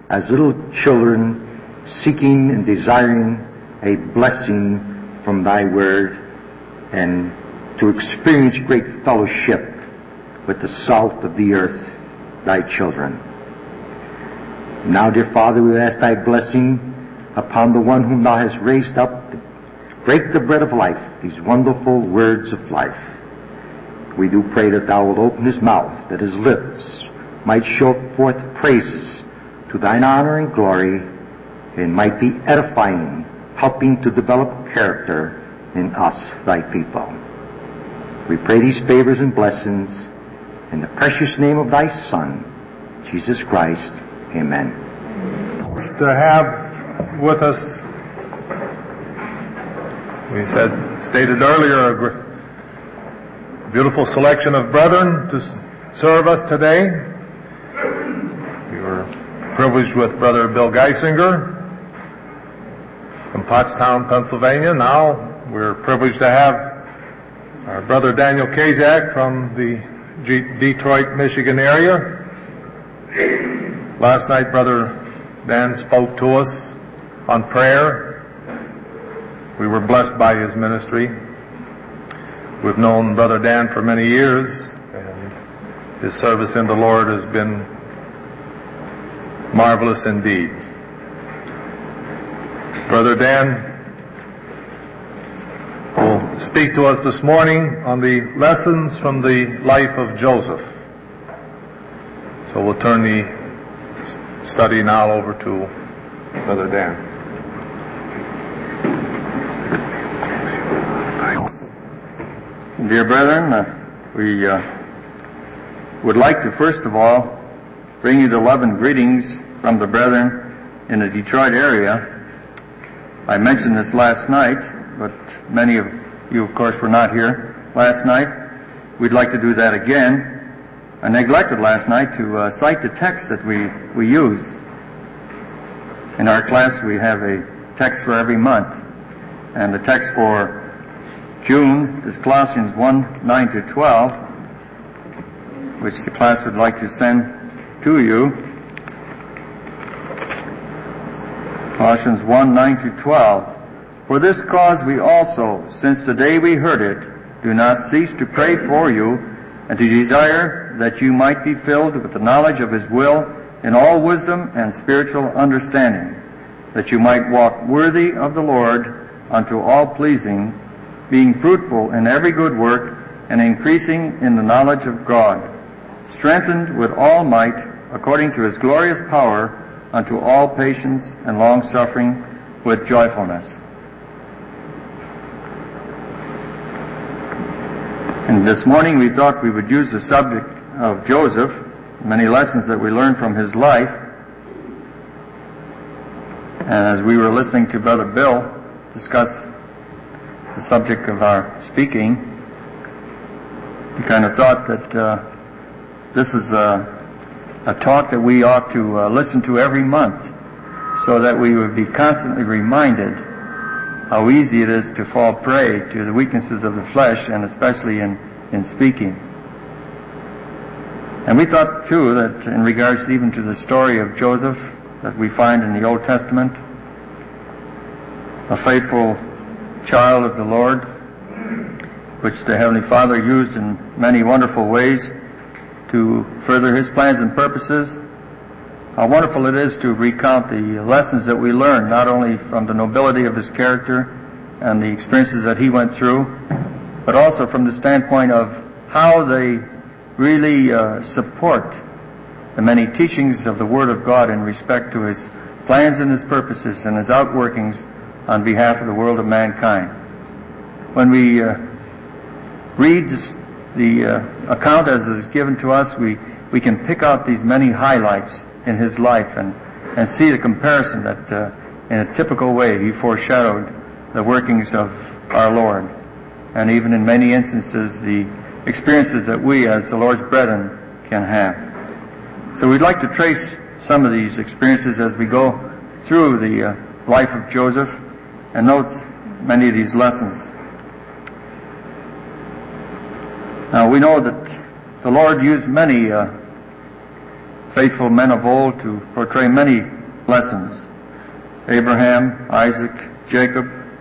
as little children, seeking and desiring a blessing from thy word, and to experience great fellowship with the salt of the earth, thy children. Now, dear Father, we ask thy blessing upon the one whom thou hast raised up to break the bread of life, these wonderful words of life. We do pray that thou wilt open his mouth, that his lips might show forth praises to thine honor and glory, and might be edifying, helping to develop character in us, thy people. We pray these favors and blessings in the precious name of thy Son, Jesus Christ. Amen. To have with us, we stated earlier, a beautiful selection of brethren to serve us today. We were privileged with Brother Bill Geisinger from Pottstown, Pennsylvania. Now we're privileged to have our Brother Daniel Kazak from the Detroit, Michigan area. Last night, Brother Dan spoke to us on prayer. We were blessed by his ministry. We've known Brother Dan for many years, and his service in the Lord has been marvelous indeed. Brother Dan will speak to us this morning on the lessons from the life of Joseph. So we'll turn the study now over to Brother Dan. Dear brethren, we would like to first of all bring you the love and greetings from the brethren in the Detroit area. I mentioned this last night, but many of you, of course, were not here last night. We'd like to do that again. I neglected last night to cite the text that we use. In our class, we have a text for every month, and the text for June is Colossians 1:9-12, which the class would like to send to you. Colossians 1:9-12. For this cause we also, since the day we heard it, do not cease to pray for you, and to desire that you might be filled with the knowledge of his will in all wisdom and spiritual understanding, that you might walk worthy of the Lord unto all pleasing, being fruitful in every good work, and increasing in the knowledge of God, strengthened with all might, according to his glorious power, unto all patience and long-suffering with joyfulness. And this morning we thought we would use the subject of Joseph, many lessons that we learned from his life. And as we were listening to Brother Bill discuss the subject of our speaking, we kind of thought that this is a talk that we ought to listen to every month, so that we would be constantly reminded how easy it is to fall prey to the weaknesses of the flesh, and especially in speaking. And we thought too that in regards even to the story of Joseph that we find in the Old Testament, a faithful child of the Lord, which the Heavenly Father used in many wonderful ways to further his plans and purposes. How wonderful it is to recount the lessons that we learn, not only from the nobility of his character and the experiences that he went through, but also from the standpoint of how they really support the many teachings of the Word of God in respect to his plans and his purposes and his outworkings on behalf of the world of mankind. When we read the account as is given to us, we can pick out these many highlights in his life and see the comparison that in a typical way he foreshadowed the workings of our Lord, and even in many instances the experiences that we as the Lord's brethren can have. So we'd like to trace some of these experiences as we go through the life of Joseph and note many of these lessons. Now we know that the Lord used many faithful men of old to portray many lessons. Abraham, Isaac, Jacob,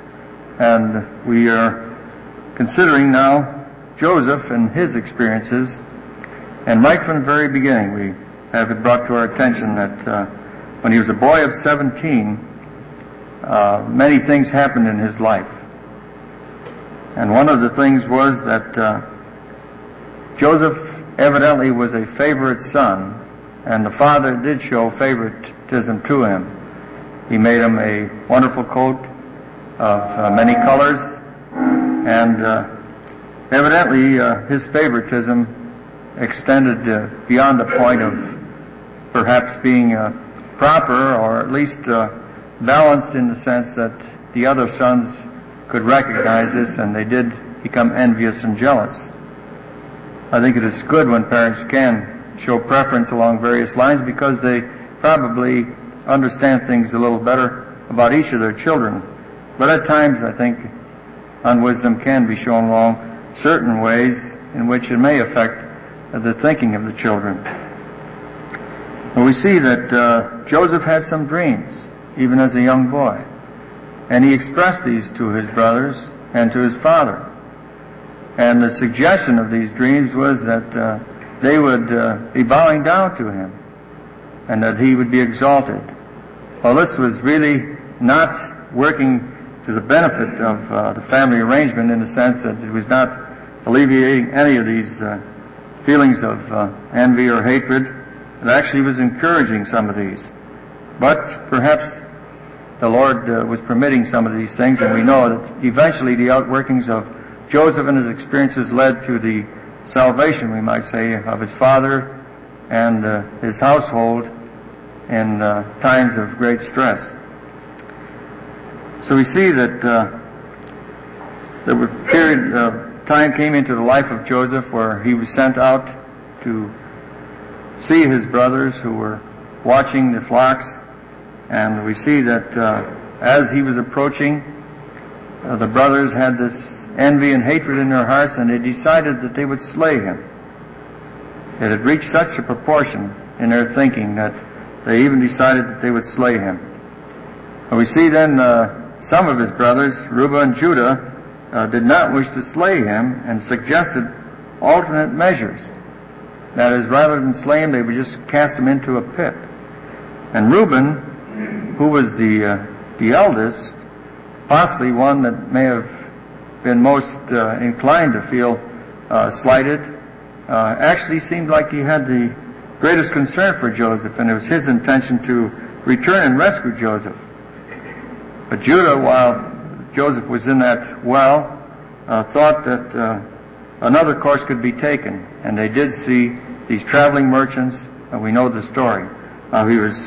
and we are considering now Joseph and his experiences. And right from the very beginning, we have it brought to our attention that when he was a boy of 17, many things happened in his life. And one of the things was that Joseph evidently was a favorite son, and the father did show favoritism to him. He made him a wonderful coat of many colors, and evidently his favoritism extended beyond the point of perhaps being proper, or at least balanced in the sense that the other sons could recognize this, and they did become envious and jealous. I think it is good when parents can show preference along various lines, because they probably understand things a little better about each of their children. But at times, I think unwisdom can be shown along certain ways in which it may affect the thinking of the children. And we see that Joseph had some dreams, even as a young boy. And he expressed these to his brothers and to his father. And the suggestion of these dreams was that they would be bowing down to him, and that he would be exalted. Well, this was really not working to the benefit of the family arrangement, in the sense that it was not alleviating any of these feelings of envy or hatred. It actually was encouraging some of these. But perhaps the Lord was permitting some of these things, and we know that eventually the outworkings of Joseph and his experiences led to the salvation, we might say, of his father and his household in times of great stress. So we see that the period of time came into the life of Joseph where he was sent out to see his brothers who were watching the flocks. And we see that as he was approaching, the brothers had this envy and hatred in their hearts, and they decided that they would slay him. It had reached such a proportion in their thinking that they even decided that they would slay him. And we see then some of his brothers, Reuben and Judah, did not wish to slay him, and suggested alternate measures. That is, rather than slay him, they would just cast him into a pit. And Reuben, who was the eldest, possibly one that may have been most inclined to feel slighted, actually seemed like he had the greatest concern for Joseph, and it was his intention to return and rescue Joseph. But Judah, while Joseph was in that well, thought that another course could be taken, and they did see these traveling merchants, and we know the story. He was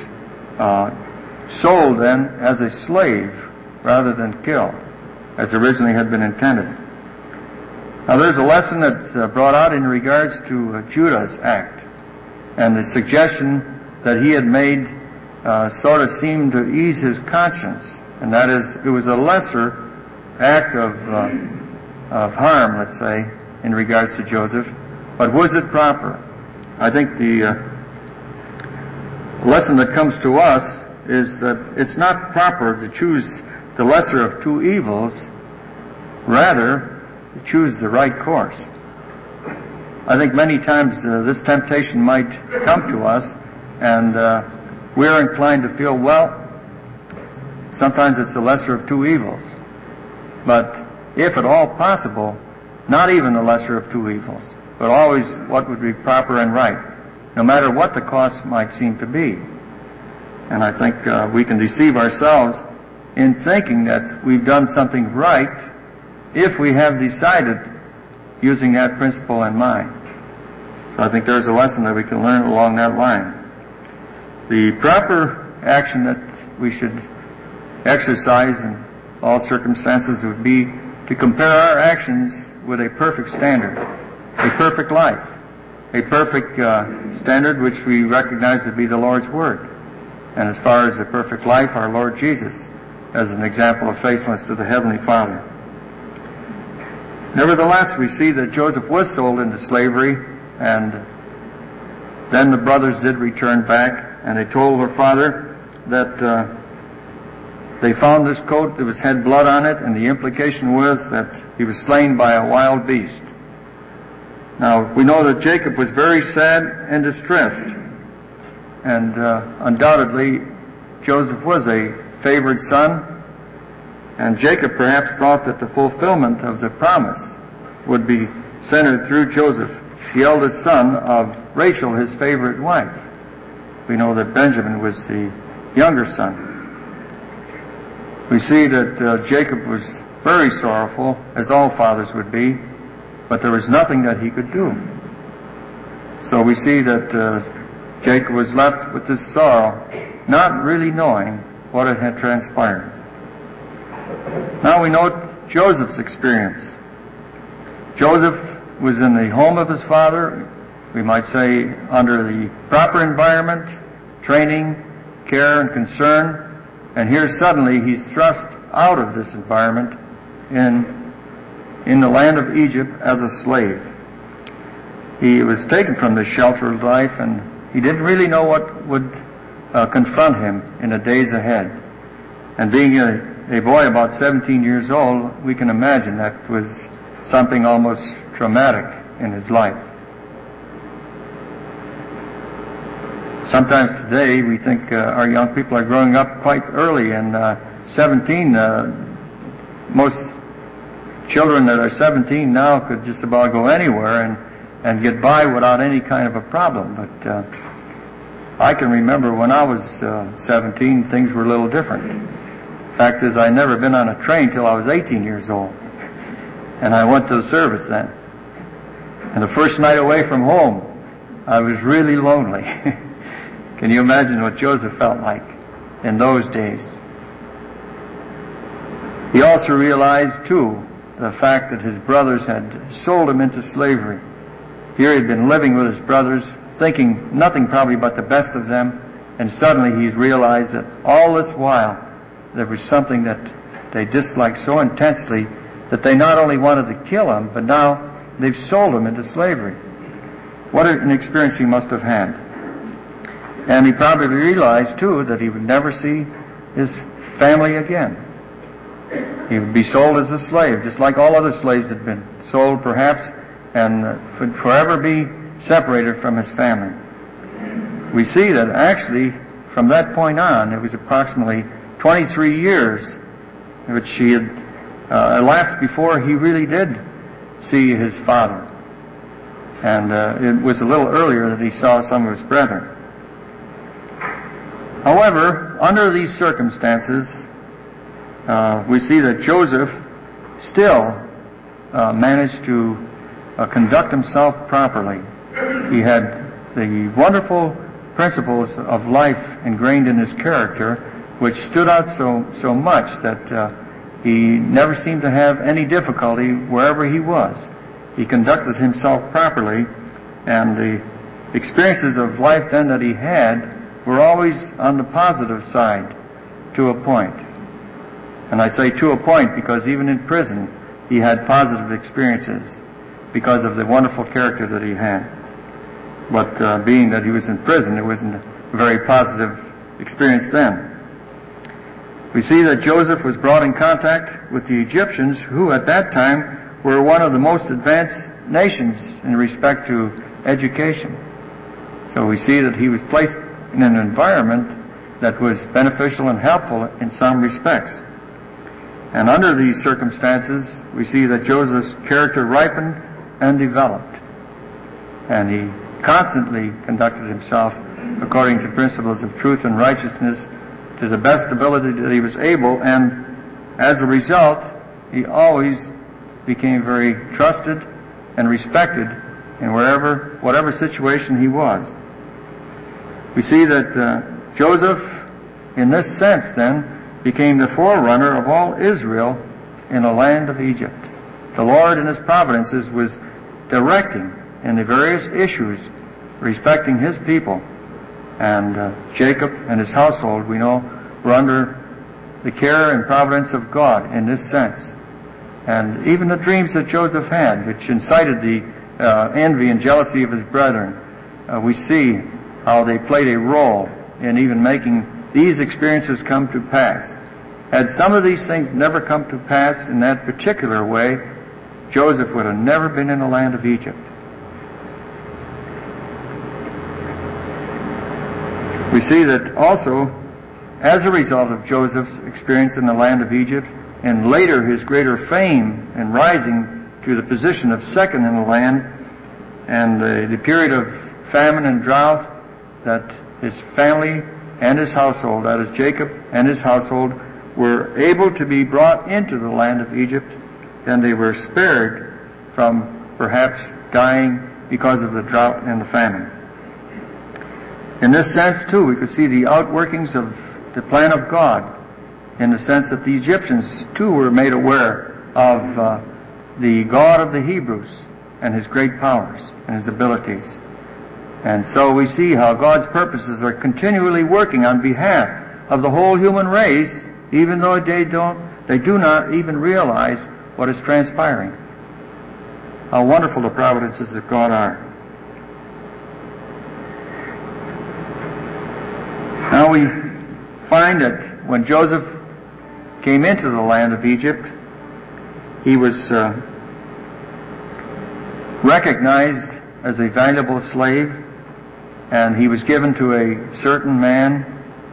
sold then as a slave rather than killed, as originally had been intended. Now there's a lesson that's brought out in regards to Judah's act, and the suggestion that he had made sort of seemed to ease his conscience, and that is, it was a lesser act of harm, let's say, in regards to Joseph, but was it proper? I think the lesson that comes to us is that it's not proper to choose the lesser of two evils, rather to choose the right course. I think many times this temptation might come to us, and we're inclined to feel, well, sometimes it's the lesser of two evils. But if at all possible, not even the lesser of two evils, but always what would be proper and right, no matter what the cost might seem to be. And I think we can deceive ourselves in thinking that we've done something right if we have decided using that principle in mind. So I think there's a lesson that we can learn along that line. The proper action that we should exercise in all circumstances would be to compare our actions with a perfect standard, a perfect life, a perfect standard which we recognize to be the Lord's Word. And as far as the perfect life, our Lord Jesus as an example of faithfulness to the Heavenly Father. Nevertheless, we see that Joseph was sold into slavery, and then the brothers did return back, and they told their father that they found this coat that had blood on it, and the implication was that he was slain by a wild beast. Now, we know that Jacob was very sad and distressed, and undoubtedly Joseph was a favored son, and Jacob perhaps thought that the fulfillment of the promise would be centered through Joseph, the eldest son of Rachel, his favorite wife. We know that Benjamin was the younger son. We see that Jacob was very sorrowful, as all fathers would be, but there was nothing that he could do. So we see that Jacob was left with this sorrow, not really knowing what had transpired. Now we note Joseph's experience. Joseph was in the home of his father, we might say under the proper environment, training, care, and concern, and here suddenly he's thrust out of this environment in the land of Egypt as a slave. He was taken from this sheltered life, and he didn't really know what would confront him in the days ahead. And being a boy about 17 years old, we can imagine that was something almost traumatic in his life. Sometimes today we think our young people are growing up quite early, and 17, most children that are 17 now could just about go anywhere and get by without any kind of a problem. But I can remember when I was 17, things were a little different. Fact is, I'd never been on a train till I was 18 years old, and I went to the service then. And the first night away from home, I was really lonely. Can you imagine what Joseph felt like in those days? He also realized, too, the fact that his brothers had sold him into slavery. Here he'd been living with his brothers, thinking nothing probably but the best of them, and suddenly he realized that all this while there was something that they disliked so intensely that they not only wanted to kill him, but now they've sold him into slavery. What an experience he must have had. And he probably realized, too, that he would never see his family again. He would be sold as a slave, just like all other slaves had been sold, perhaps, and would forever be separated from his family. We see that actually, from that point on, it was approximately 23 years which he had elapsed before he really did see his father. And it was a little earlier that he saw some of his brethren. However, under these circumstances, we see that Joseph still managed to conduct himself properly. He had the wonderful principles of life ingrained in his character, which stood out so much that he never seemed to have any difficulty wherever he was. He conducted himself properly, and the experiences of life then that he had were always on the positive side, to a point. And I say to a point because even in prison he had positive experiences because of the wonderful character that he had. But being that he was in prison, it wasn't a very positive experience then. We see that Joseph was brought in contact with the Egyptians, who at that time were one of the most advanced nations in respect to education. So we see that he was placed in an environment that was beneficial and helpful in some respects. And under these circumstances, we see that Joseph's character ripened and developed. And he constantly conducted himself according to principles of truth and righteousness to the best ability that he was able, and as a result, he always became very trusted and respected in whatever situation he was. We see that Joseph, in this sense then, became the forerunner of all Israel in the land of Egypt. The Lord in His providences was directing in the various issues respecting His people. And Jacob and his household, we know, were under the care and providence of God in this sense. And even the dreams that Joseph had, which incited the envy and jealousy of his brethren, we see how they played a role in even making these experiences come to pass. Had some of these things never come to pass in that particular way, Joseph would have never been in the land of Egypt. We see that also, as a result of Joseph's experience in the land of Egypt, and later his greater fame and rising to the position of second in the land, and the period of famine and drought, that his family and his household, that is Jacob and his household, were able to be brought into the land of Egypt, and they were spared from perhaps dying because of the drought and the famine. In this sense, too, we could see the outworkings of the plan of God, in the sense that the Egyptians, too, were made aware of the God of the Hebrews and His great powers and His abilities. And so we see how God's purposes are continually working on behalf of the whole human race, even though they do not even realize what is transpiring. How wonderful the providences of God are. Now we find that when Joseph came into the land of Egypt, he was recognized as a valuable slave, and he was given to a certain man,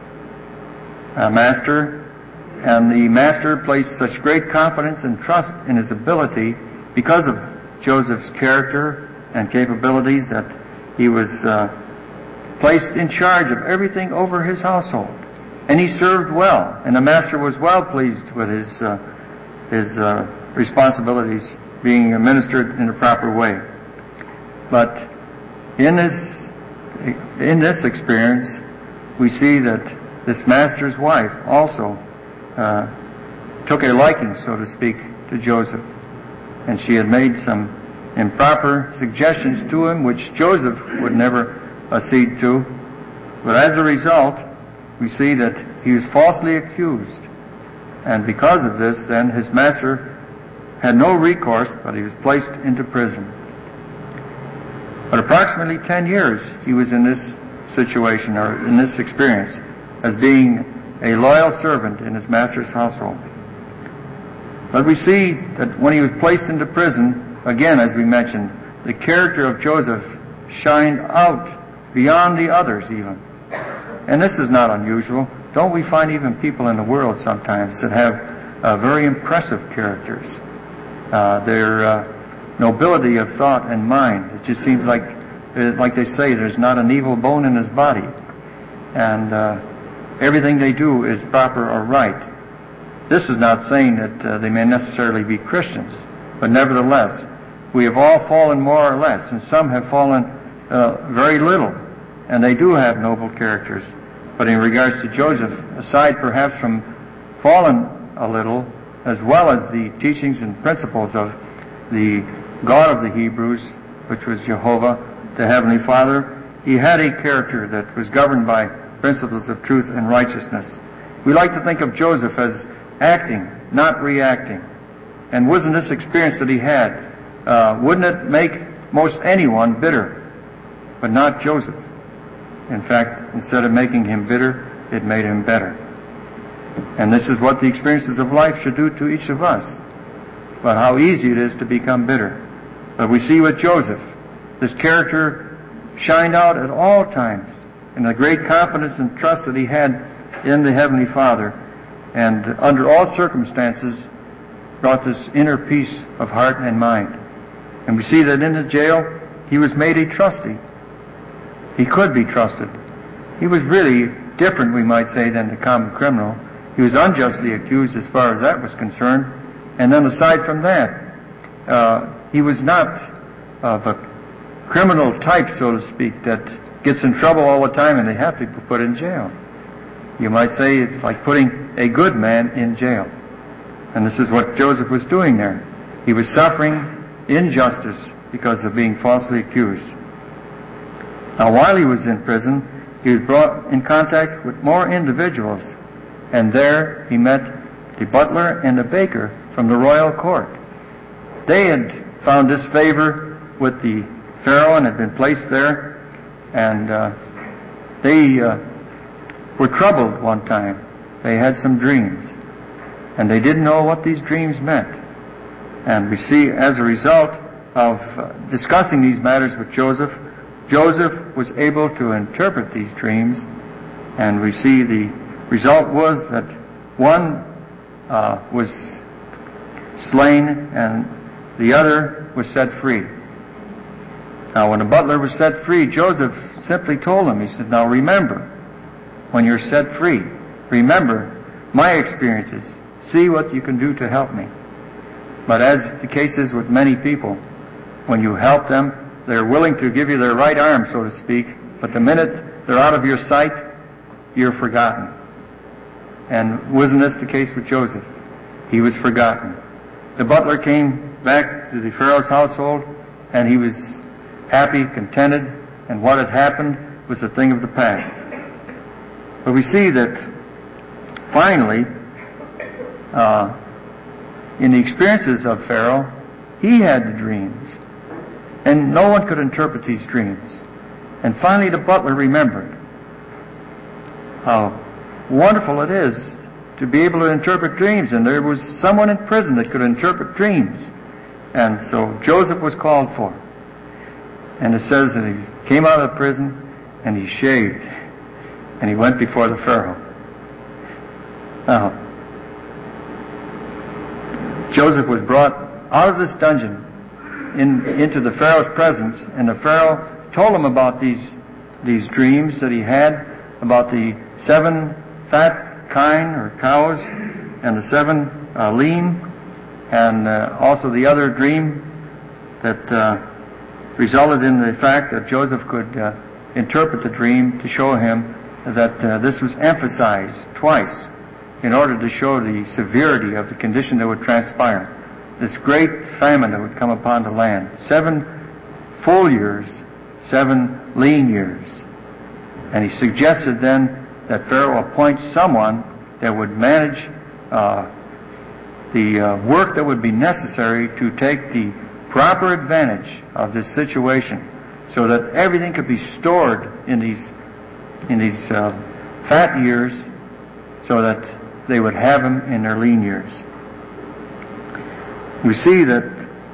a master, and the master placed such great confidence and trust in his ability because of Joseph's character and capabilities that he was placed in charge of everything over his household. And he served well, and the master was well pleased with his responsibilities being administered in a proper way. But in this experience, we see that this master's wife also took a liking, so to speak, to Joseph. And she had made some improper suggestions to him, which Joseph would never accede to. But as a result, we see that he was falsely accused. And because of this, then, his master had no recourse, but he was placed into prison. But approximately 10 years he was in this situation, or in this experience, as being a loyal servant in his master's household. But we see that when he was placed into prison, again, as we mentioned, the character of Joseph shined out beyond the others even. And this is not unusual. Don't we find even people in the world sometimes that have very impressive characters? Their nobility of thought and mind. It just seems like they say, there's not an evil bone in his body. And everything they do is proper or right. This is not saying that they may necessarily be Christians, but nevertheless, we have all fallen more or less, and some have fallen very little, and they do have noble characters. But in regards to Joseph, aside perhaps from fallen a little, as well as the teachings and principles of the God of the Hebrews, which was Jehovah, the Heavenly Father, he had a character that was governed by principles of truth and righteousness. We like to think of Joseph as acting, not reacting. And wasn't this experience that he had, wouldn't it make most anyone bitter, but not Joseph? In fact, instead of making him bitter, it made him better. And this is what the experiences of life should do to each of us. But how easy it is to become bitter. But we see with Joseph, this character shined out at all times, in the great confidence and trust that he had in the Heavenly Father, and under all circumstances brought this inner peace of heart and mind. And we see that in the jail, he was made a trustee. He could be trusted. He was really different, we might say, than the common criminal. He was unjustly accused as far as that was concerned. And then aside from that, he was not of a criminal type, so to speak, that gets in trouble all the time and they have to be put in jail. You might say it's like putting a good man in jail. And this is what Joseph was doing there. He was suffering injustice because of being falsely accused. Now, while he was in prison, he was brought in contact with more individuals, and there he met the butler and the baker from the royal court. They had found this favor with the Pharaoh and had been placed there, and they were troubled one time. They had some dreams, and they didn't know what these dreams meant. And we see, as a result of discussing these matters with Joseph, Joseph was able to interpret these dreams, and we see the result was that one was slain and the other was set free. Now, when the butler was set free, Joseph simply told him, he said, now remember, when you're set free, remember my experiences. See what you can do to help me. But as the case is with many people, when you help them, they're willing to give you their right arm, so to speak, but the minute they're out of your sight, you're forgotten. And wasn't this the case with Joseph? He was forgotten. The butler came back to the Pharaoh's household, and he was happy, contented, and what had happened was a thing of the past. But we see that finally, in the experiences of Pharaoh, he had the dreams, and no one could interpret these dreams. And finally the butler remembered how wonderful it is to be able to interpret dreams, and there was someone in prison that could interpret dreams. And so Joseph was called for. And it says that he came out of prison and he shaved and he went before the Pharaoh. Now, Joseph was brought out of this dungeon into the Pharaoh's presence, and the Pharaoh told him about these dreams that he had about the 7 fat kine or cows and the 7 lean, and also the other dream that resulted in the fact that Joseph could interpret the dream to show him that this was emphasized twice in order to show the severity of the condition that would transpire. This great famine that would come upon the land. 7 full years, 7 lean years. And he suggested then that Pharaoh appoint someone that would manage the work that would be necessary to take the proper advantage of this situation, so that everything could be stored in these fat years, so that they would have them in their lean years. We see that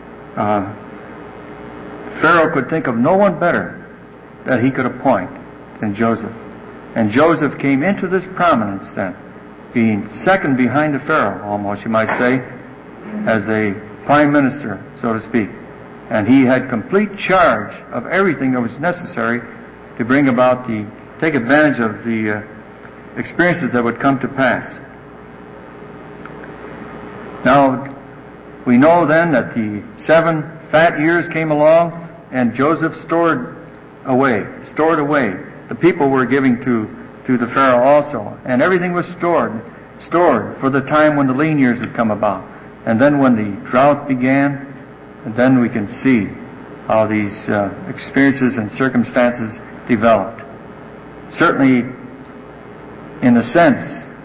Pharaoh could think of no one better that he could appoint than Joseph. And Joseph came into this prominence then, being second behind the Pharaoh, almost you might say, as a prime minister, so to speak. And he had complete charge of everything that was necessary to bring about take advantage of the experiences that would come to pass. Now, we know then that the 7 fat years came along, and Joseph stored away. The people were giving to the Pharaoh also, and everything was stored for the time when the lean years would come about. And then when the drought began, and then we can see how these experiences and circumstances developed. Certainly, in a sense,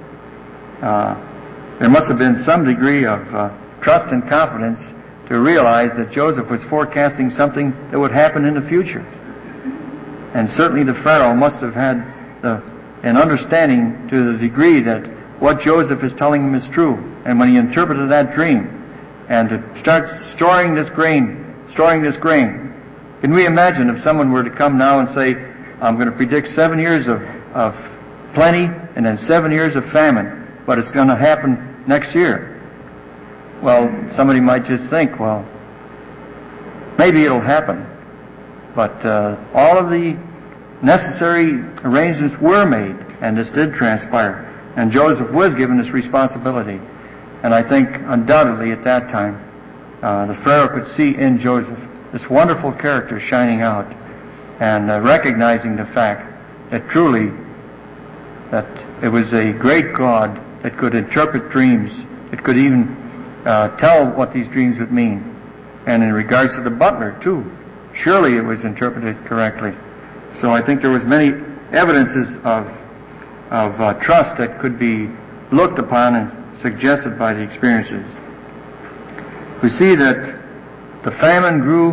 there must have been some degree of trust and confidence to realize that Joseph was forecasting something that would happen in the future. And certainly the Pharaoh must have had an understanding to the degree that what Joseph is telling him is true. And when he interpreted that dream, and to start storing this grain, can we imagine if someone were to come now and say, I'm going to predict 7 years of plenty and then 7 years of famine, but it's going to happen next year? Well, somebody might just think, well, maybe it'll happen. But all of the necessary arrangements were made, and this did transpire. And Joseph was given this responsibility. And I think undoubtedly at that time, the Pharaoh could see in Joseph this wonderful character shining out, and recognizing the fact that truly that it was a great God that could interpret dreams. It could even tell what these dreams would mean. And in regards to the butler too, surely it was interpreted correctly. So I think there was many evidences of trust that could be looked upon and suggested by the experiences. We see that the famine grew.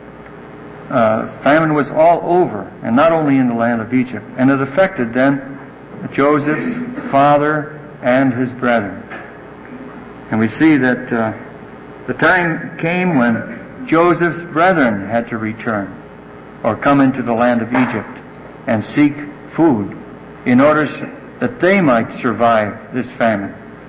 Famine was all over, and not only in the land of Egypt. And it affected then Joseph's father and his brethren. And we see that the time came when Joseph's brethren had to return or come into the land of Egypt and seek food in order that they might survive this famine.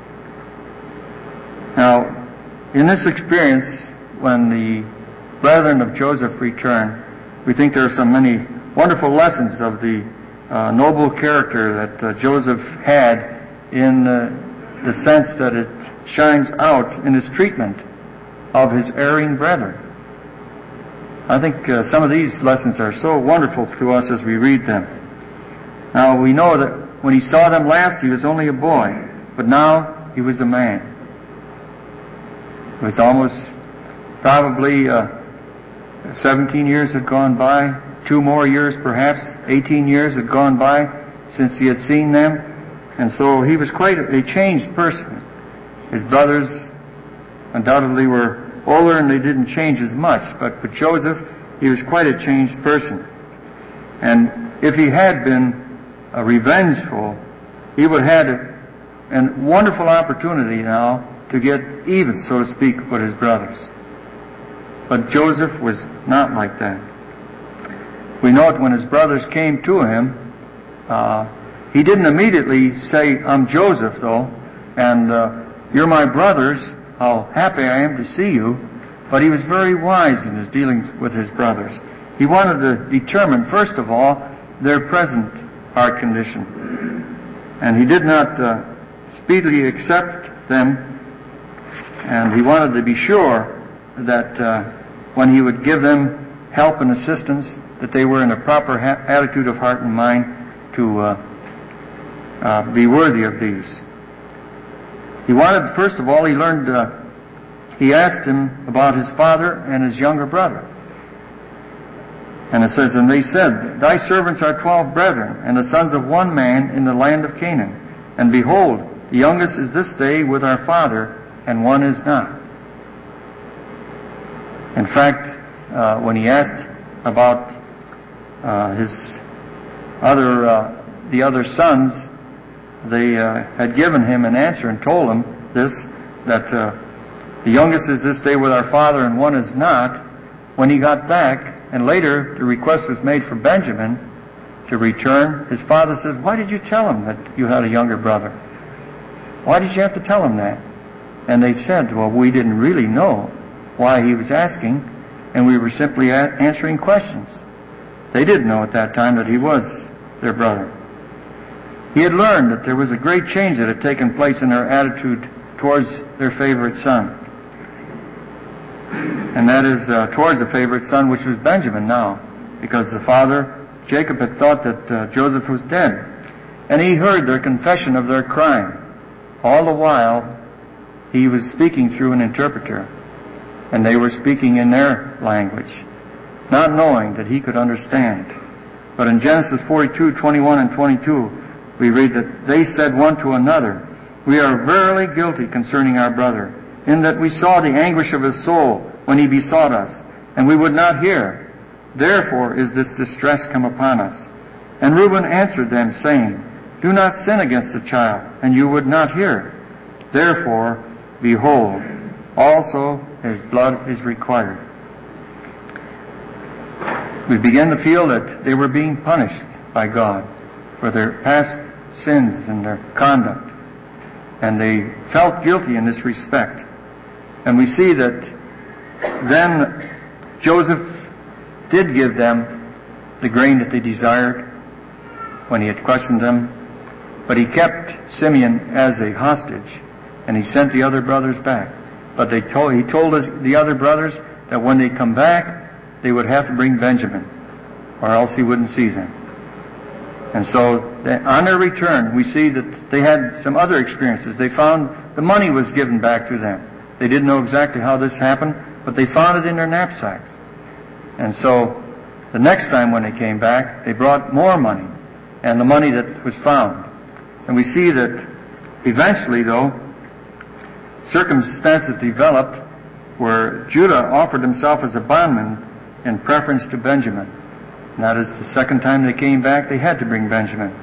Now, in this experience, when the brethren of Joseph returned, we think there are so many wonderful lessons of the noble character that Joseph had in the sense that it shines out in his treatment of his erring brethren. I think some of these lessons are so wonderful to us as we read them. Now, we know that when he saw them last, he was only a boy, but now he was a man. It was almost probably 17 years had gone by, 2 more years perhaps, 18 years had gone by since he had seen them, and so he was quite a changed person. His brothers undoubtedly were older and they didn't change as much, but with Joseph, he was quite a changed person. And if he had been revengeful, he would have had a wonderful opportunity now to get even, so to speak, with his brothers. But Joseph was not like that. We know it when his brothers came to him, he didn't immediately say, "I'm Joseph, though, and you're my brothers. How happy I am to see you." But he was very wise in his dealings with his brothers. He wanted to determine, first of all, their present heart condition. And he did not speedily accept them, and he wanted to be sure that when he would give them help and assistance, that they were in a proper attitude of heart and mind to be worthy of these. He wanted, first of all, he asked him about his father and his younger brother. And it says, "And they said, Thy servants are 12 brethren, and the sons of one man in the land of Canaan. And behold, the youngest is this day with our father, and one is not." In fact, when he asked about the other sons, they had given him an answer and told him this, that the youngest is this day with our father and one is not. When he got back, and later the request was made for Benjamin to return, his father said, "Why did you tell him that you had a younger brother? Why did you have to tell him that?" And they said, "Well, we didn't really know why he was asking, and we were simply answering questions." They didn't know at that time that he was their brother. He had learned that there was a great change that had taken place in their attitude towards their favorite son. And that is towards the favorite son, which was Benjamin now, because the father, Jacob, had thought that Joseph was dead. And he heard their confession of their crime. All the while, he was speaking through an interpreter, and they were speaking in their language, not knowing that he could understand. But in Genesis 42:21 and 22, we read that they said one to another, "We are verily guilty concerning our brother, in that we saw the anguish of his soul when he besought us, and we would not hear. Therefore is this distress come upon us." And Reuben answered them, saying, "Do not sin against the child, and you would not hear. Therefore, behold, also his blood is required." We begin to feel that they were being punished by God for their past sins and their conduct. And they felt guilty in this respect. And we see that then Joseph did give them the grain that they desired when he had questioned them, but he kept Simeon as a hostage, and he sent the other brothers back. But he told the other brothers that when they come back, they would have to bring Benjamin, or else he wouldn't see them. And so on their return, we see that they had some other experiences. They found the money was given back to them. They didn't know exactly how this happened, but they found it in their knapsacks. And so the next time when they came back, they brought more money, and the money that was found. And we see that eventually, though, circumstances developed where Judah offered himself as a bondman in preference to Benjamin. And that is the second time they came back, they had to bring Benjamin.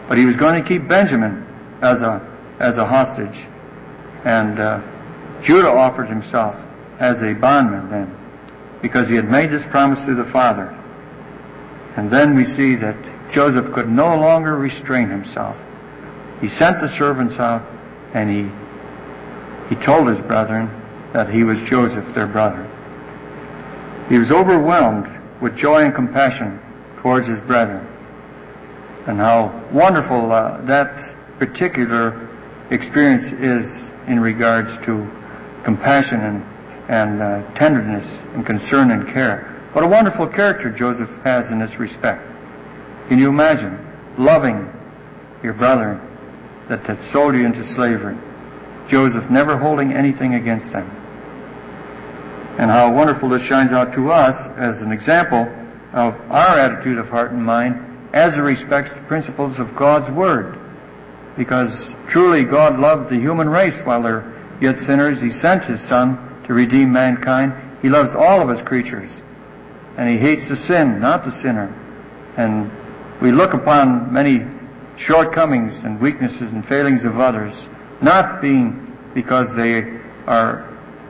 But he was going to keep Benjamin as a hostage. And Judah offered himself as a bondman then, because he had made this promise to the father. And then we see that Joseph could no longer restrain himself. He sent the servants out, and he told his brethren that he was Joseph, their brother. He was overwhelmed with joy and compassion towards his brethren. And how wonderful that particular experience is in regards to compassion and tenderness and concern and care. What a wonderful character Joseph has in this respect. Can you imagine loving your brother that had sold you into slavery? Joseph never holding anything against them. And how wonderful this shines out to us as an example of our attitude of heart and mind as it respects the principles of God's Word. Because truly God loved the human race while they're yet sinners. He sent His Son to redeem mankind. He loves all of His creatures. And He hates the sin, not the sinner. And we look upon many shortcomings and weaknesses and failings of others, not being because they are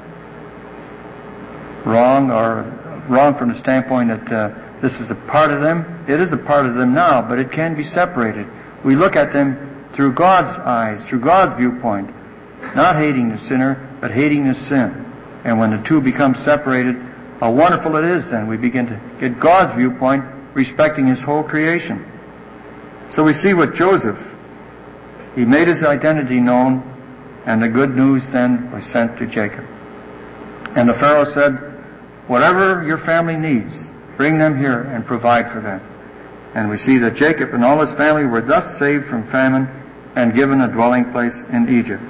wrong or wrong from the standpoint that this is a part of them. It is a part of them now, but it can be separated. We look at them through God's eyes, through God's viewpoint, not hating the sinner, but hating the sin. And when the two become separated, how wonderful it is then. We begin to get God's viewpoint, respecting His whole creation. So we see with Joseph, he made his identity known, and the good news then was sent to Jacob. And the Pharaoh said, whatever your family needs, bring them here and provide for them. And we see that Jacob and all his family were thus saved from famine and given a dwelling place in Egypt.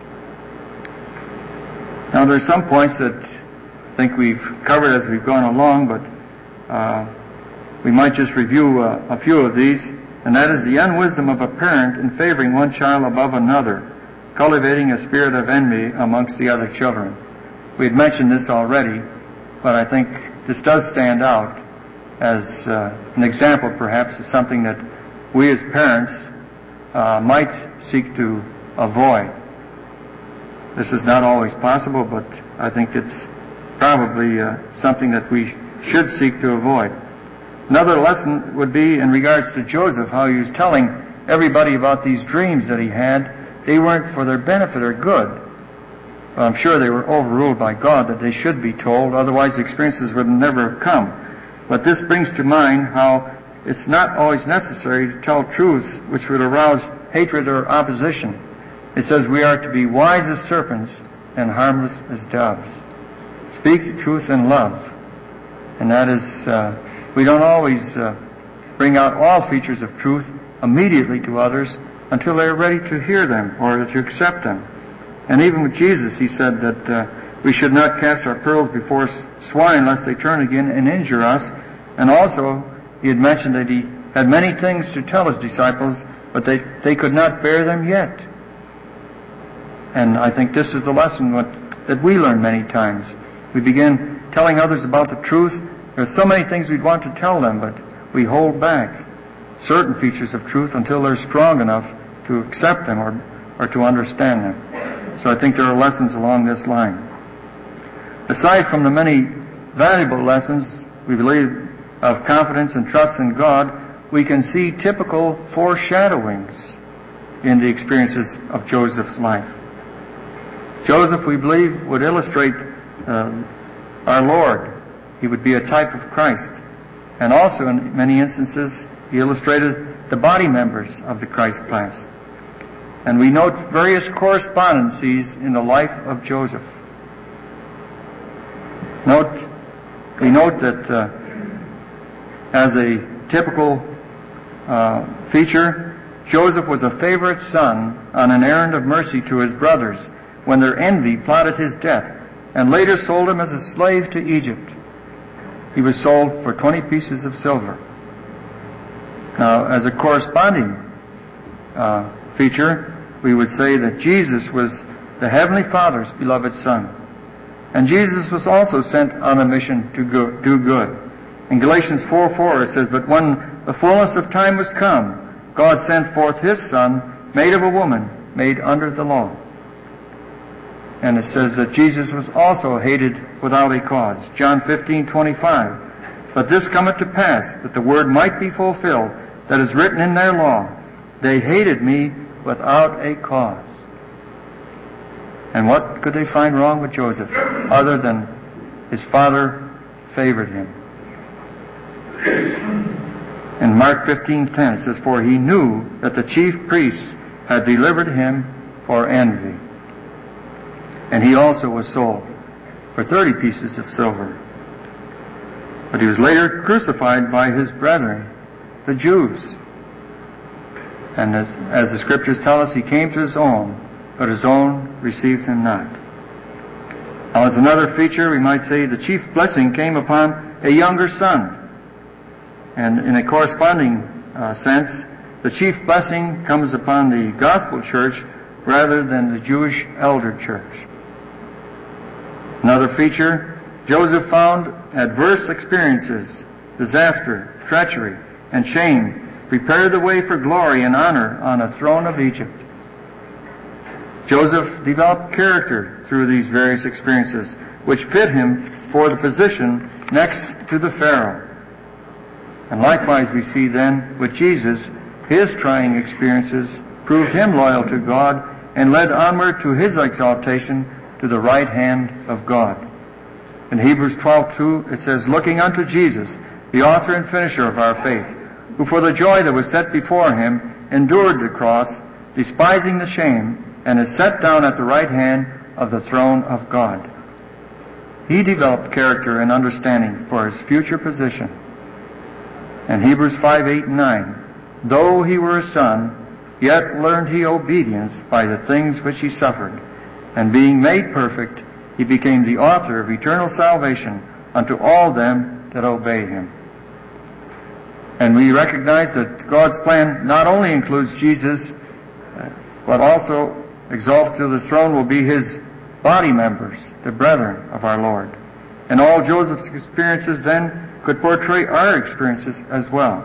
Now there are some points that I think we've covered as we've gone along, but we might just review a few of these. And that is the unwisdom of a parent in favoring one child above another, cultivating a spirit of envy amongst the other children. We had mentioned this already, but I think this does stand out as an example, perhaps, of something that we as parents might seek to avoid. This is not always possible, but I think it's probably something that we should seek to avoid. Another lesson would be in regards to Joseph, how he was telling everybody about these dreams that he had. They weren't for their benefit or good. Well, I'm sure they were overruled by God that they should be told, otherwise the experiences would never have come. But this brings to mind how it's not always necessary to tell truths which would arouse hatred or opposition. It says we are to be wise as serpents and harmless as doves. Speak the truth in love. And that is, we don't always bring out all features of truth immediately to others until they're ready to hear them or to accept them. And even with Jesus, He said that we should not cast our pearls before swine lest they turn again and injure us. And also, He had mentioned that He had many things to tell His disciples, but they could not bear them yet. And I think this is the lesson that we learn many times. We begin telling others about the truth. There's so many things we'd want to tell them, but we hold back certain features of truth until they're strong enough to accept them or to understand them. So I think there are lessons along this line. Aside from the many valuable lessons, we believe, of confidence and trust in God, we can see typical foreshadowings in the experiences of Joseph's life. Joseph, we believe, would illustrate our Lord. He would be a type of Christ. And also, in many instances, he illustrated the body members of the Christ class. And we note various correspondences in the life of Joseph. We note that as a typical feature, Joseph was a favorite son on an errand of mercy to his brothers when their envy plotted his death, and later sold him as a slave to Egypt. He was sold for 20 pieces of silver. Now, as a corresponding feature, we would say that Jesus was the Heavenly Father's beloved Son. And Jesus was also sent on a mission to do good. In Galatians 4:4 it says, "But when the fullness of time was come, God sent forth His Son, made of a woman, made under the law. And it says that Jesus was also hated without a cause. John 15:25. But this cometh to pass, that the word might be fulfilled, that is written in their law, they hated me without a cause. And what could they find wrong with Joseph, other than his father favored him? In Mark 15:10 it says, for he knew that the chief priests had delivered him for envy. And he also was sold for 30 pieces of silver. But he was later crucified by his brethren, the Jews. And as the Scriptures tell us, he came to his own, but his own received him not. Now, as another feature, we might say the chief blessing came upon a younger son. And in a corresponding sense, the chief blessing comes upon the gospel church rather than the Jewish elder church. Another feature, Joseph found adverse experiences, disaster, treachery, and shame prepare the way for glory and honor on a throne of Egypt. Joseph developed character through these various experiences, which fit him for the position next to the Pharaoh. And likewise we see then with Jesus, his trying experiences proved him loyal to God and led onward to his exaltation to the right hand of God. In Hebrews 12:2 it says, looking unto Jesus, the author and finisher of our faith, who for the joy that was set before him endured the cross, despising the shame, and is set down at the right hand of the throne of God. He developed character and understanding for his future position. And Hebrews 5:8-9, though he were a son, yet learned he obedience by the things which he suffered. And being made perfect, he became the author of eternal salvation unto all them that obey him. And we recognize that God's plan not only includes Jesus, but also exalted to the throne will be his body members, the brethren of our Lord. And all Joseph's experiences then could portray our experiences as well.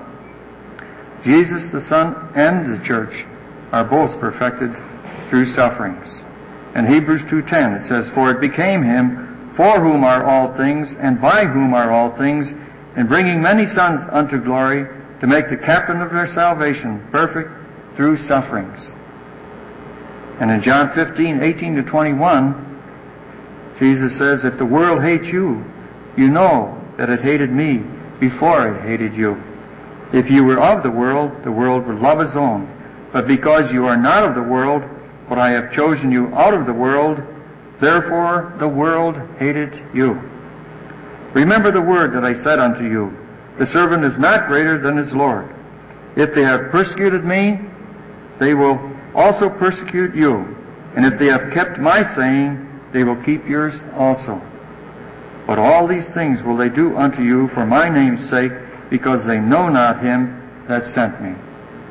Jesus, the Son, and the church are both perfected through sufferings. In Hebrews 2:10 it says, for it became him, for whom are all things, and by whom are all things, in bringing many sons unto glory, to make the captain of their salvation perfect through sufferings. And in John 15:18-21, Jesus says, if the world hates you, you know that it hated me before it hated you. If you were of the world would love his own. But because you are not of the world, but I have chosen you out of the world, therefore the world hated you. Remember the word that I said unto you, the servant is not greater than his Lord. If they have persecuted me, they will also persecute you. And if they have kept my saying, they will keep yours also. But all these things will they do unto you for my name's sake, because they know not him that sent me.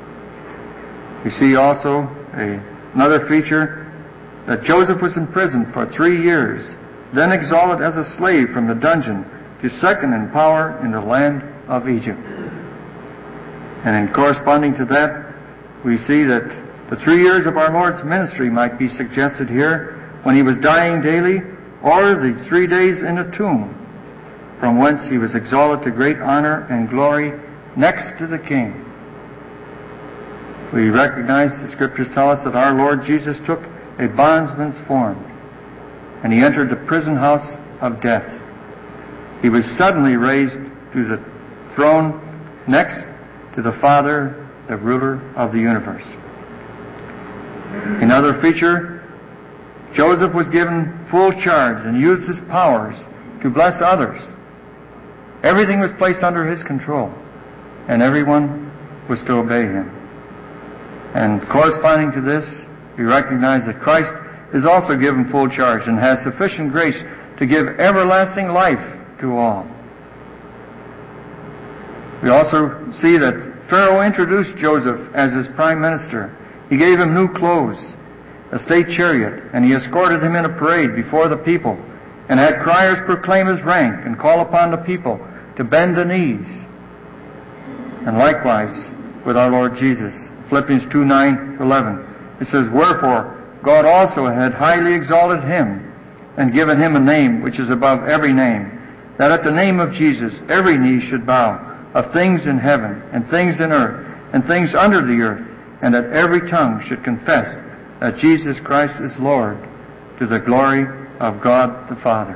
We see also another feature, that Joseph was imprisoned for 3 years, then exalted as a slave from the dungeon to second in power in the land of Egypt. And in corresponding to that, we see that the 3 years of our Lord's ministry might be suggested here, when he was dying daily, or the 3 days in a tomb, from whence he was exalted to great honor and glory next to the King. We recognize the Scriptures tell us that our Lord Jesus took a bondsman's form, and he entered the prison house of death. He was suddenly raised to the throne next to the Father, the ruler of the universe. Another feature, Joseph was given full charge and used his powers to bless others. Everything was placed under his control, and everyone was to obey him. And corresponding to this, we recognize that Christ is also given full charge and has sufficient grace to give everlasting life to all. We also see that Pharaoh introduced Joseph as his prime minister. He gave him new clothes, a state chariot, and he escorted him in a parade before the people, and had criers proclaim his rank and call upon the people to bend the knees. And likewise, with our Lord Jesus. Philippians 2:9-11. It says, "Wherefore God also had highly exalted him, and given him a name which is above every name, that at the name of Jesus every knee should bow, of things in heaven, and things in earth, and things under the earth, and that every tongue should confess that Jesus Christ is Lord, to the glory of God the Father."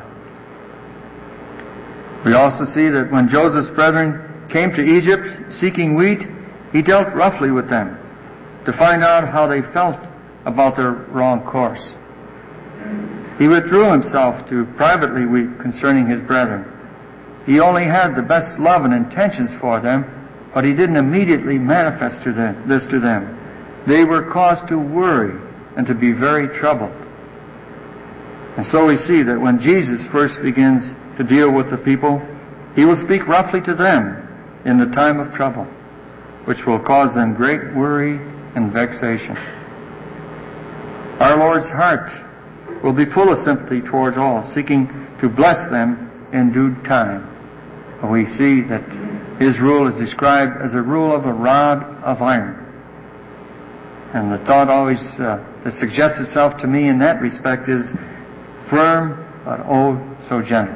We also see that when Joseph's brethren came to Egypt seeking wheat, he dealt roughly with them to find out how they felt about their wrong course. He withdrew himself to privately weep concerning his brethren. He only had the best love and intentions for them, but he didn't immediately manifest this to them. They were caused to worry and to be very troubled. And so we see that when Jesus first begins to deal with the people, he will speak roughly to them in the time of trouble, which will cause them great worry and vexation. Our Lord's heart will be full of sympathy towards all, seeking to bless them in due time. We see that his rule is described as a rule of a rod of iron. And the thought always that suggests itself to me in that respect is firm, but oh so gentle.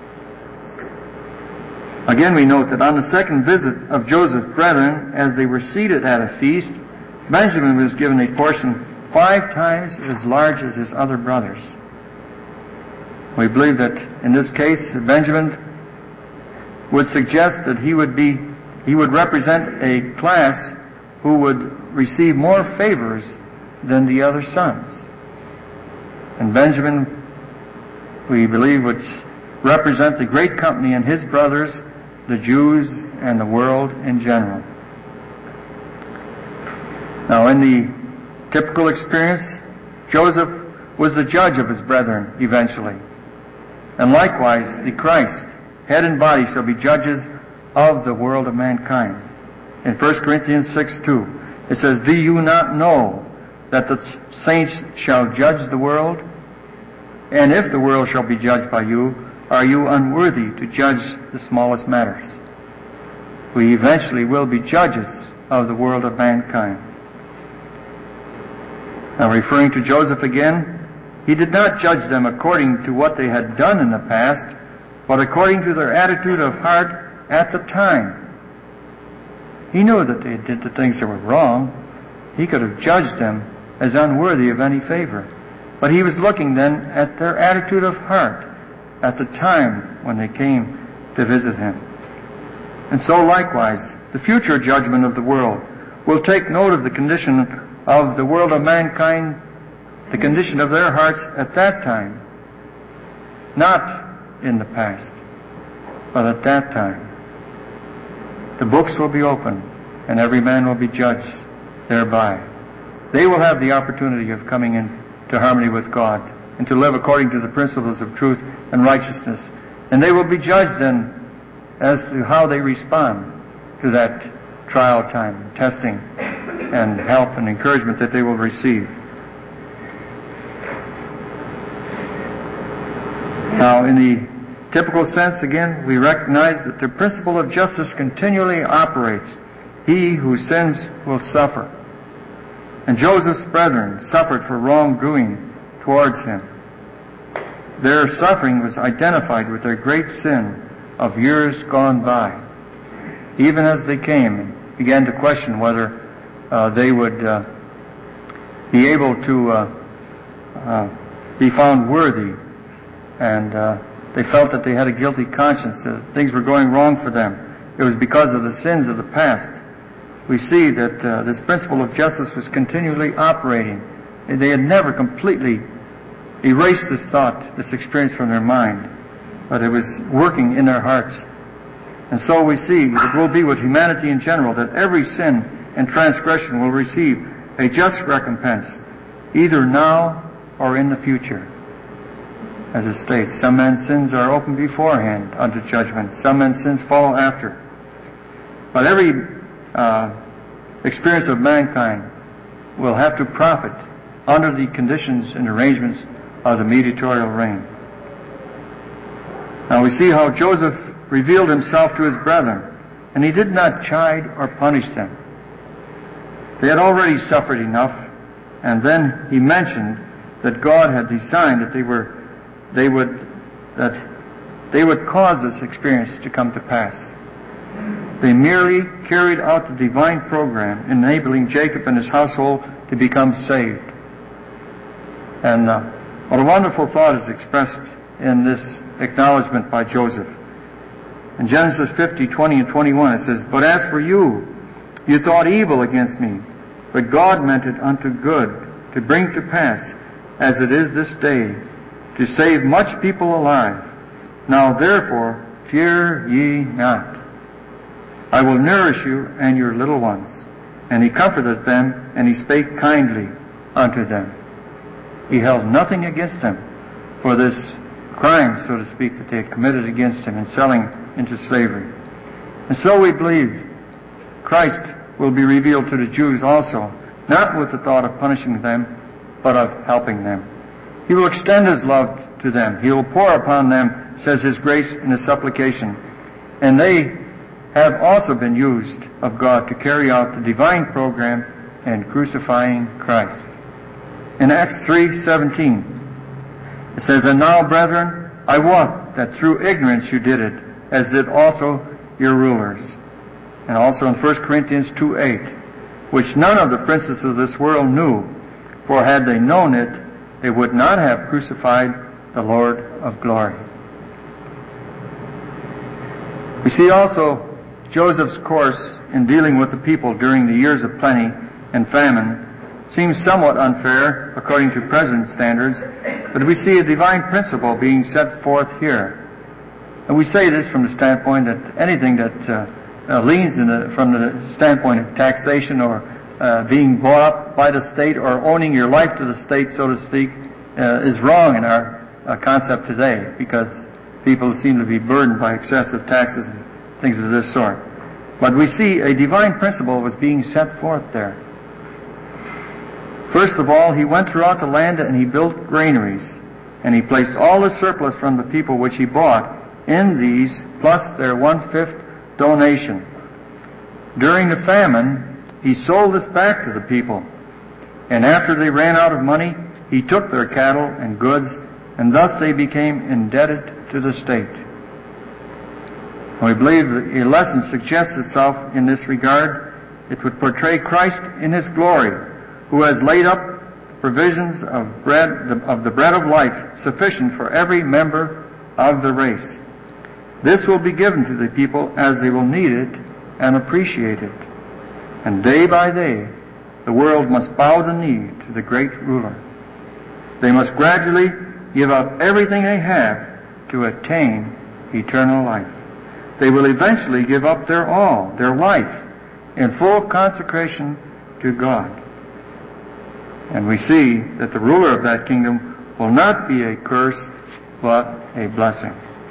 Again, we note that on the second visit of Joseph's brethren, as they were seated at a feast, Benjamin was given a portion 5 times as large as his other brothers. We believe that in this case, Benjamin would suggest that he would represent a class who would receive more favors than the other sons. And Benjamin, we believe, would represent the great company and his brothers, the Jews, and the world in general. Now, in the typical experience, Joseph was the judge of his brethren eventually. And likewise, the Christ, head and body, shall be judges of the world of mankind. In 1 Corinthians 6:2, it says, "Do you not know that the saints shall judge the world? And if the world shall be judged by you, are you unworthy to judge the smallest matters?" We eventually will be judges of the world of mankind. Now, referring to Joseph again, he did not judge them according to what they had done in the past, but according to their attitude of heart at the time. He knew that they did the things that were wrong. He could have judged them as unworthy of any favor. But he was looking then at their attitude of heart at the time when they came to visit him. And so likewise, the future judgment of the world will take note of the condition of the world of mankind, the condition of their hearts at that time. Not in the past, but at that time. The books will be opened, and every man will be judged thereby. They will have the opportunity of coming into harmony with God and to live according to the principles of truth and righteousness. And they will be judged then as to how they respond to that trial time, testing, and help and encouragement that they will receive. Now, in the typical sense, again, we recognize that the principle of justice continually operates. He who sins will suffer. And Joseph's brethren suffered for wrongdoing towards him. Their suffering was identified with their great sin of years gone by, even as they came and began to question whether they would be able to be found worthy. And they felt that they had a guilty conscience, that things were going wrong for them. It was because of the sins of the past. We see that this principle of justice was continually operating. They had never completely erased this thought, this experience from their mind, but it was working in their hearts. And so we see it will be with humanity in general that every sin and transgression will receive a just recompense, either now or in the future. As it states, some men's sins are open beforehand unto judgment. Some men's sins follow after. But every experience of mankind will have to profit under the conditions and arrangements of the mediatorial reign. Now we see how Joseph revealed himself to his brethren, and he did not chide or punish them. They had already suffered enough, and then he mentioned that God had designed that they would cause this experience to come to pass. They merely carried out the divine program, enabling Jacob and his household to become saved. And what a wonderful thought is expressed in this acknowledgement by Joseph. In Genesis 50:20 and 21 it says, "But as for you, you thought evil against me, but God meant it unto good, to bring to pass, as it is this day, to save much people alive. Now therefore, fear ye not. I will nourish you and your little ones." And he comforted them, and he spake kindly unto them. He held nothing against them for this crime, so to speak, that they had committed against him in selling into slavery. And so we believe Christ will be revealed to the Jews also, not with the thought of punishing them, but of helping them. He will extend His love to them. He will pour upon them, says His grace in His supplication. And they have also been used of God to carry out the divine program in crucifying Christ. In Acts 3:17, it says, "And now, brethren, I wot that through ignorance you did it, as did also your rulers." And also in 1 Corinthians 2:8, "Which none of the princes of this world knew, for had they known it, they would not have crucified the Lord of glory." We see also Joseph's course in dealing with the people during the years of plenty and famine seems somewhat unfair according to present standards, but we see a divine principle being set forth here. And we say this from the standpoint that anything that leans from the standpoint of taxation or being bought up by the state or owning your life to the state, so to speak, is wrong in our concept today, because people seem to be burdened by excessive taxes and things of this sort. But we see a divine principle was being set forth there. First of all, he went throughout the land and he built granaries, and he placed all the surplus from the people which he bought in these, plus their 1/5 donation. During the famine, he sold this back to the people, and after they ran out of money, he took their cattle and goods, and thus they became indebted to the state. We believe that a lesson suggests itself in this regard. It would portray Christ in His glory, who has laid up provisions of the bread of life, sufficient for every member of the race. This will be given to the people as they will need it and appreciate it. And day by day, the world must bow the knee to the great ruler. They must gradually give up everything they have to attain eternal life. They will eventually give up their all, their life, in full consecration to God. And we see that the ruler of that kingdom will not be a curse, but a blessing.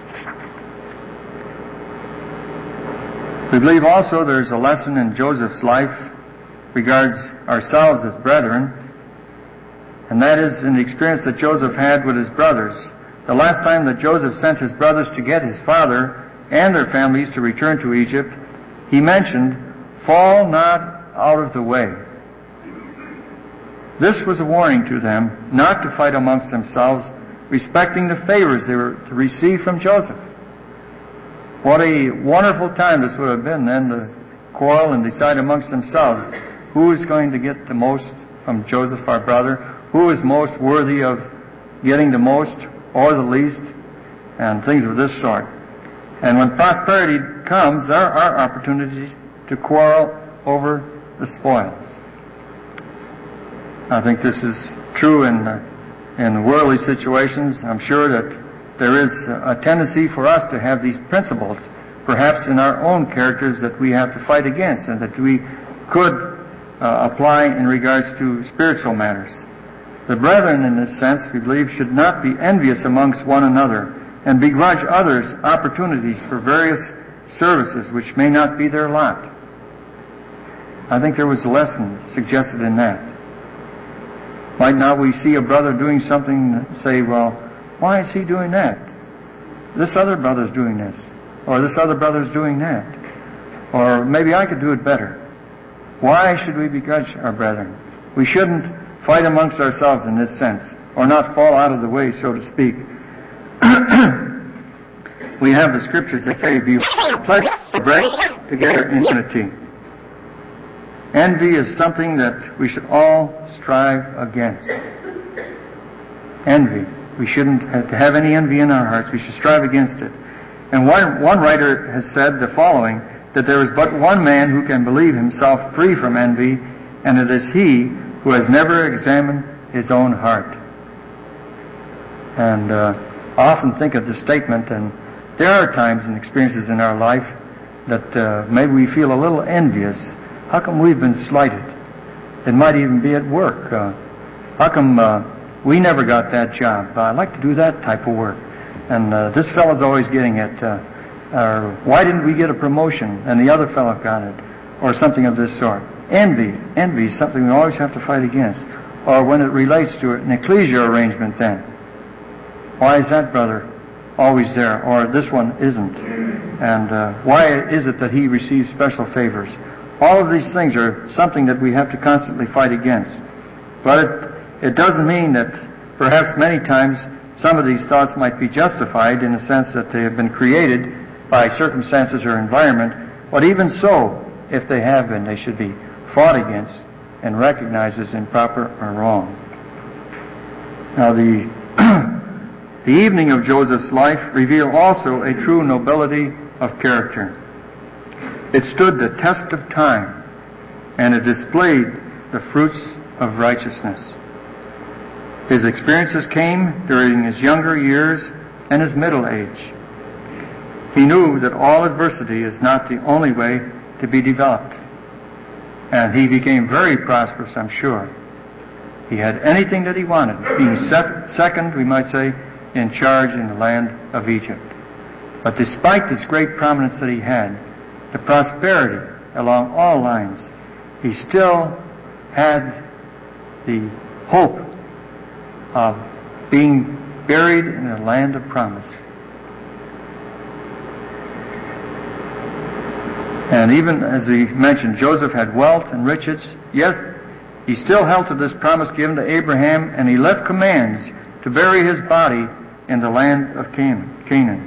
We believe also there's a lesson in Joseph's life regards ourselves as brethren, and that is in the experience that Joseph had with his brothers. The last time that Joseph sent his brothers to get his father and their families to return to Egypt, he mentioned, "Fall not out of the way." This was a warning to them not to fight amongst themselves, respecting the favors they were to receive from Joseph. What a wonderful time this would have been then to quarrel and decide amongst themselves who is going to get the most from Joseph, our brother, who is most worthy of getting the most or the least, and things of this sort. And when prosperity comes, there are opportunities to quarrel over the spoils. I think this is true in worldly situations. I'm sure that there is a tendency for us to have these principles, perhaps in our own characters, that we have to fight against and that we could apply in regards to spiritual matters. The brethren, in this sense, we believe, should not be envious amongst one another and begrudge others opportunities for various services which may not be their lot. I think there was a lesson suggested in that. Might not we see a brother doing something and say, "Well, why is he doing that? This other brother's doing this. Or this other brother's doing that. Or maybe I could do it better." Why should we begrudge our brethren? We shouldn't fight amongst ourselves in this sense, or not fall out of the way, so to speak. We have the scriptures that say, be pleasant to break together in unity. Envy is something that we should all strive against. Envy. We shouldn't have any envy in our hearts. We should strive against it. And one writer has said the following, that there is but one man who can believe himself free from envy, and it is he who has never examined his own heart. And I often think of this statement, and there are times and experiences in our life that maybe we feel a little envious. How come we've been slighted? It might even be at work. How come we never got that job? I'd like to do that type of work. And this fellow's always getting it. Why didn't we get a promotion and the other fellow got it? Or something of this sort. Envy is something we always have to fight against. Or when it relates to an ecclesial arrangement then. Why is that brother always there, or this one isn't? And why is it that he receives special favors? All of these things are something that we have to constantly fight against. But it doesn't mean that perhaps many times some of these thoughts might be justified in the sense that they have been created by circumstances or environment. But even so, if they have been, they should be fought against and recognized as improper or wrong. Now the evening of Joseph's life revealed also a true nobility of character. It stood the test of time, and it displayed the fruits of righteousness. His experiences came during his younger years and his middle age. He knew that all adversity is not the only way to be developed. And he became very prosperous, I'm sure. He had anything that he wanted, being second, we might say, in charge in the land of Egypt. But despite this great prominence that he had, the prosperity along all lines, he still had the hope of being buried in a land of promise. And even as he mentioned, Joseph had wealth and riches. Yes, he still held to this promise given to Abraham, and he left commands to bury his body in the land of Canaan.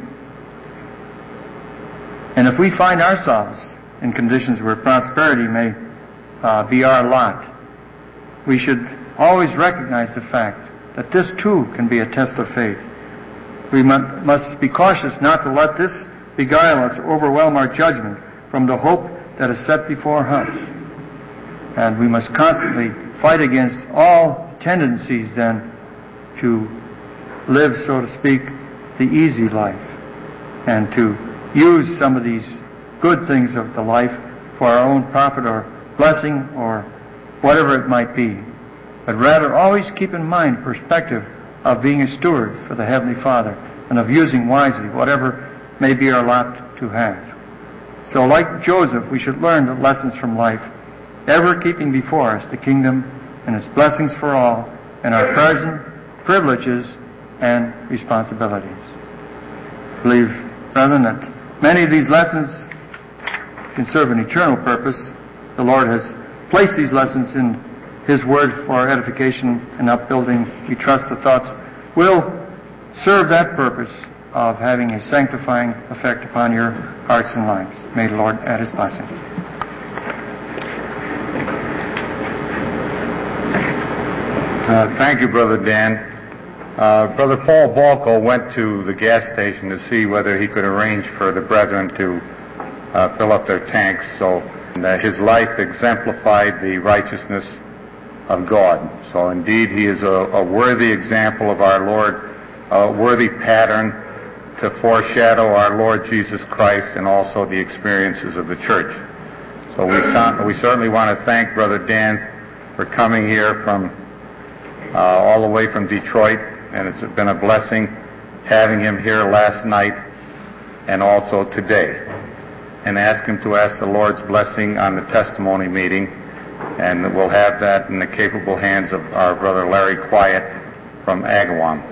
And if we find ourselves in conditions where prosperity may be our lot, we should always recognize the fact that this too can be a test of faith. We must be cautious not to let this beguile us or overwhelm our judgment from the hope that is set before us. And we must constantly fight against all tendencies then to live, so to speak, the easy life, and to use some of these good things of the life for our own profit or blessing or whatever it might be. But rather always keep in mind perspective of being a steward for the Heavenly Father and of using wisely whatever may be our lot to have. So like Joseph, we should learn the lessons from life, ever keeping before us the kingdom and its blessings for all and our present privileges and responsibilities. I believe, brethren, that many of these lessons can serve an eternal purpose. The Lord has placed these lessons in His Word for our edification and upbuilding. We trust the thoughts will serve that purpose of having a sanctifying effect upon your hearts and lives. May the Lord add His blessing. Thank you, Brother Dan. Brother Paul Balko went to the gas station to see whether he could arrange for the brethren to fill up their tanks. So his life exemplified the righteousness of God. So indeed, he is a worthy example of our Lord, a worthy pattern to foreshadow our Lord Jesus Christ and also the experiences of the church. So we certainly want to thank Brother Dan for coming here from all the way from Detroit, and it's been a blessing having him here last night and also today. And ask him to ask the Lord's blessing on the testimony meeting, and we'll have that in the capable hands of our Brother Larry Quiet from Agawam.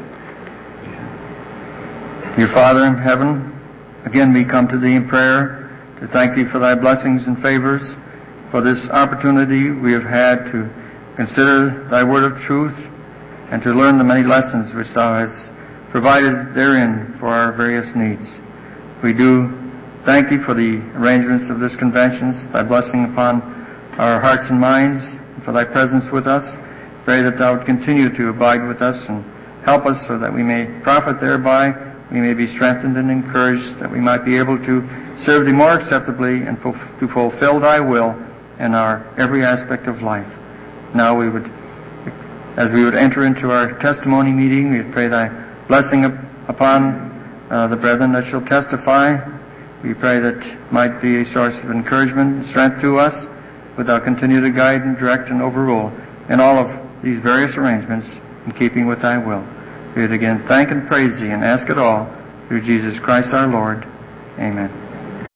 Dear Father in heaven, again we come to Thee in prayer to thank Thee for Thy blessings and favors, for this opportunity we have had to consider Thy word of truth and to learn the many lessons which Thou hast provided therein for our various needs. We do thank Thee for the arrangements of this convention, Thy blessing upon our hearts and minds, and for Thy presence with us. Pray that Thou would continue to abide with us and help us so that we may profit thereby, we may be strengthened and encouraged, that we might be able to serve Thee more acceptably and to fulfill Thy will in our every aspect of life. Now as we would enter into our testimony meeting, we would pray Thy blessing upon the brethren that shall testify. We pray that might be a source of encouragement and strength to us. Would Thou continue to guide and direct and overrule in all of these various arrangements in keeping with Thy will. We would again thank and praise Thee and ask it all through Jesus Christ our Lord. Amen.